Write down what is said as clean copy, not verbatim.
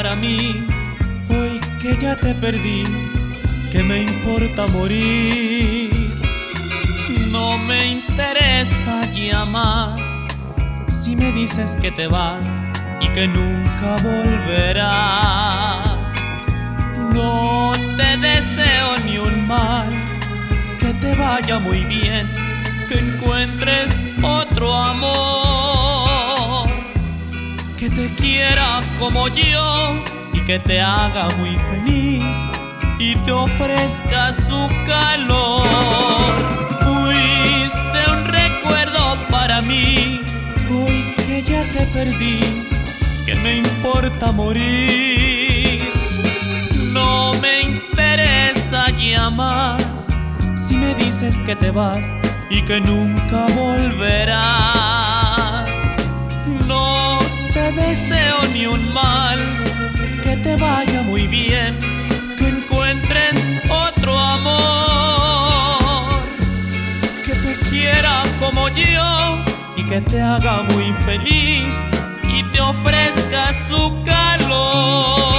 para mí. Hoy que ya te perdí, ¿qué me importa morir? No me interesa ya más si me dices que te vas y que nunca volverás. No te deseo ni un mal, que te vaya muy bien, que encuentres otro amor, que te quiera como yo y que te haga muy feliz y te ofrezca su calor. Fuiste un recuerdo para mí, hoy que ya te perdí, ¿qué me importa morir? No me interesa ya más si me dices que te vas y que nunca volverás. No te deseo ni un mal, que te vaya muy bien, que encuentres otro amor, que te quiera como yo y que te haga muy feliz y te ofrezca su calor.